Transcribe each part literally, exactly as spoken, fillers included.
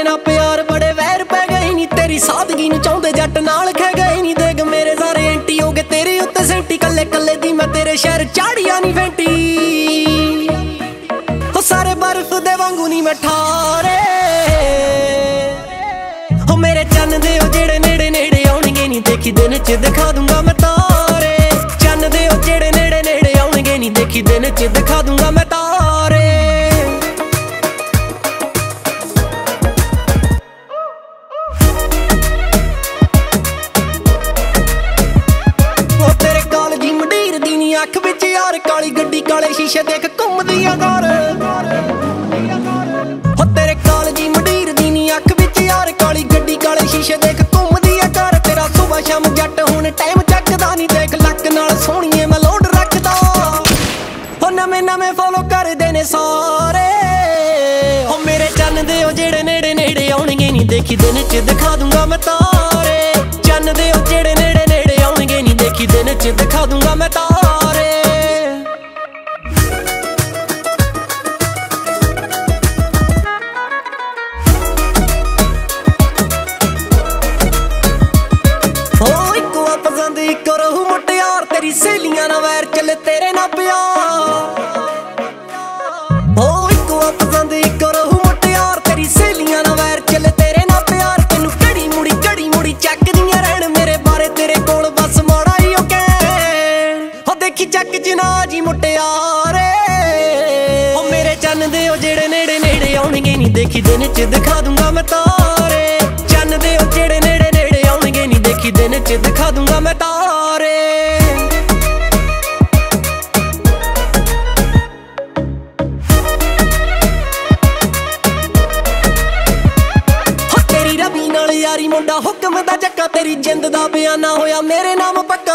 ਨਾਲ ਪਿਆਰ ਬੜੇ ਵੈਰ ਪੈ ਗਏ ਨੀ, ਤੇਰੀ ਸਾਦਗੀ ਨੂੰ ਚਾਹੁੰਦੇ ਜੱਟ ਨਾਲ ਖੈ ਗਏ ਨੀ। ਦੇਖ ਮੇਰੇ ਸਾਰੇ ਐਂਟੀ ਹੋ ਗਏ ਤੇਰੇ ਉੱਤੇ ਸੈਂਟੀ, ਕੱਲੇ ਕੱਲੇ ਦੀ ਮੈਂ ਤੇਰੇ ਸ਼ਹਿਰ ਚਾੜੀਆਂ ਨੀ ਫੈਂਟੀ। ਹੋ ਸਾਰੇ ਬਰਫ਼ ਦੇ ਵਾਂਗੂ ਨੀ ਮੈਂ ਠਾਰੇ, ਹੋ ਮੇਰੇ ਚੰਨ ਦੇ ਉਹ ਜਿਹੜੇ ਨੇੜੇ ਨੇੜੇ ਆਉਣਗੇ ਨੀ, ਦੇਖੀ ਦਿਨ ਚ ਦਿਖਾ ਦੂੰਗਾ ਮੈਂ ਤਾਰੇ। ਚੰਨ ਦੇ ਉਹ ਜਿਹੜੇ ਨੇੜੇ ਨੇੜੇ ਆਉਣਗੇ ਨੀ, ਦੇਖੀ ਦਿਨ ਚ ਦਿਖਾ ਦੂੰਗਾ ਮੈਂ ਤਾਰੇ। ਅੱਖ ਵਿੱਚ ਯਾਰ ਕਾਲੀ ਗੱਡੀ ਕਾਲੇ ਸ਼ੀਸ਼ੇ ਦੇਖ ਘੁੰਮਦੀ ਆ ਘਰ, ਹੋ ਤੇਰੇ ਕਾਲਜੀ ਮੰਡੀਰ ਦੀ ਨੀ ਅੱਖ ਵਿੱਚ ਯਾਰ ਕਾਲੀ ਗੱਡੀ ਕਾਲੇ ਸ਼ੀਸ਼ੇ ਦੇਖ ਘੁੰਮਦੀ ਆ ਘਰ। ਤੇਰਾ ਸੁਬਹ ਸ਼ਾਮ ਜੱਟ ਹੁਣ ਟਾਈਮ ਚੱਕਦਾ ਨੀ, ਦੇਖ ਲੱਕ ਨਾਲ ਸੋਹਣੀਏ ਮੈਂ ਲੋਡ ਰੱਖਦਾ। ਹੋ ਨਵੇਂ ਨਵੇਂ ਫੋਲੋ ਕਰਦੇ ਨੇ ਸਾਰੇ, ਹੋ ਮੇਰੇ ਚੰਨ ਦੇ ਉਹ ਜਿਹੜੇ ਨੇੜੇ ਨੇੜੇ ਆਉਣਗੇ ਨੀ, ਦੇਖੀ ਦਿਨ ਚ ਦਿਖਾ ਦੂੰਗਾ ਮੈਂ ਤਾਰੇ। ਚੰਨ ਦੇ ਉਹ ਜਿਹੜੇ ਨੇੜੇ ਨੇੜੇ ਆਉਣਗੇ ਨੀ, ਦੇਖੀ ਦਿਨ ਚ ਦਿਖਾ ਦੂੰਗਾ ਮੈਂ ਤਾਰੇ। ਤੇਰੀ ਸਹੇਲੀਆਂ ਨਾਲ ਵੈਰ ਚੱਲੇ ਤੇਰੇ ਨਾਲ ਪਿਆਰ, ਹੋ ਇੱਕੋ ਆ ਪਸੰਦ ਇੱਕੋ ਰਹੂ ਮੁਟਿਆਰ। ਤੇਰੀ ਸਹੇਲੀਆਂ ਨਾਲ ਵੈਰ ਚੱਲੇ ਤੇਰੇ ਨਾਲ ਪਿਆਰ, ਤੈਨੂੰ ਘੜੀ ਮੁੜੀ ਘੜੀ ਮੁੜੀ ਚੱਕਦੀਆਂ ਰਹਿਣ ਮੇਰੇ ਬਾਰੇ ਤੇਰੇ ਕੋਲ ਬਸ ਮਾੜਾ ਹੀ ਉਹ ਕਹਿਣ। ਹੋ ਦੇਖੀ ਚੱਕ ਜਨਾ ਜੀ ਮੁਟਿਆਰੇ, ਹੋ ਮੇਰੇ ਚੰਨ ਦੇ ਉਹ ਜਿਹੜੇ ਨੇੜੇ ਨੇੜੇ ਆਉਣਗੇ ਨੀ, ਦੇਖੀ ਦਿਨ ਚ ਦਿਖਾ ਦੂੰਗਾ ਮੈਂ ਤਾਰੇ। ਚੰਨ ਦੇ ਉਹ ਜਿਹੜੇ ਨੇੜੇ ਨੇੜੇ ਆਉਣਗੇ ਨੀ, ਦੇਖੀ ਦਿਨ ਚ ਦਿਖਾ ਦੂੰਗਾ ਮੈਂ ਤਾਰੇ। ਯਾਰੀ ਮੁੰਡਾ ਹੁਕਮ ਦਾ ਚੱਕਾ, ਤੇਰੀ ਜਿੰਦ ਦਾ ਬਿਆਨਾ ਹੋਇਆ ਮੇਰੇ ਨਾਮ ਪੱਕਾ।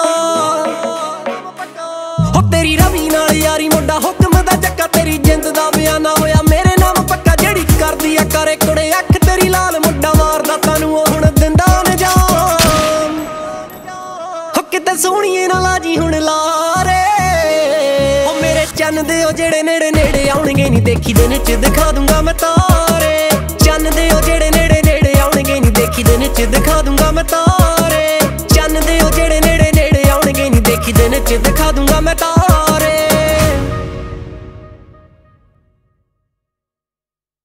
ਹੋ ਤੇਰੀ ਰਵੀ ਨਾਲ ਯਾਰੀ ਮੁੰਡਾ ਹੁਕਮ ਦਾ ਚੱਕਾ, ਤੇਰੀ ਜਿੰਦ ਦਾ ਬਿਆਨਾ ਹੋਇਆ ਮੇਰੇ ਨਾਮ ਪੱਕਾ। ਜਿਹੜੀ ਕਰਦੀ ਆ ਕਰੇ ਕੁੜੇ ਅੱਖ ਤੇਰੀ ਲਾਲ, ਮੁੰਡਾ ਮਾਰਦਾ ਤੈਨੂੰ ਉਹ ਹੁਣ ਦਿੰਦਾ ਨਜਾਮ। ਹੋ ਕਿਤੇ ਸੋਹਣੀਏ ਨਾ ਲਾਜੀ ਹੁਣ ਲਾਰੇ, ਹੋ ਮੇਰੇ ਚੰਨ ਦੇ ਉਹ ਜਿਹੜੇ ਨੇੜੇ ਨੇੜੇ ਆਉਣਗੇ ਨੀ, ਦੇਖੀ ਦਿਨ ਚ ਦਿਖਾ ਦੂੰਗਾ ਮੈਂ ਤਾਰੇ। ਚੰਨ ਦੇ ਉਹ ਜਿਹੜੇ ਨੇੜੇ ਨੇੜੇ ਆਉਣਗੇ ਨੀ, ਦੇਖੀ ਦਿਨ ਚ ਦਿਖਾ ਦੂੰਗਾ ਮੈਂ ਤਾਰੇ। ਚੰਨ ਦੇ ਉਹ ਜਿਹੜੇ ਨੇੜੇ ਨੇੜੇ ਆਉਣਗੇ ਨੀ, ਦੇਖੀ ਦਿਨ ਚ ਦਿਖਾ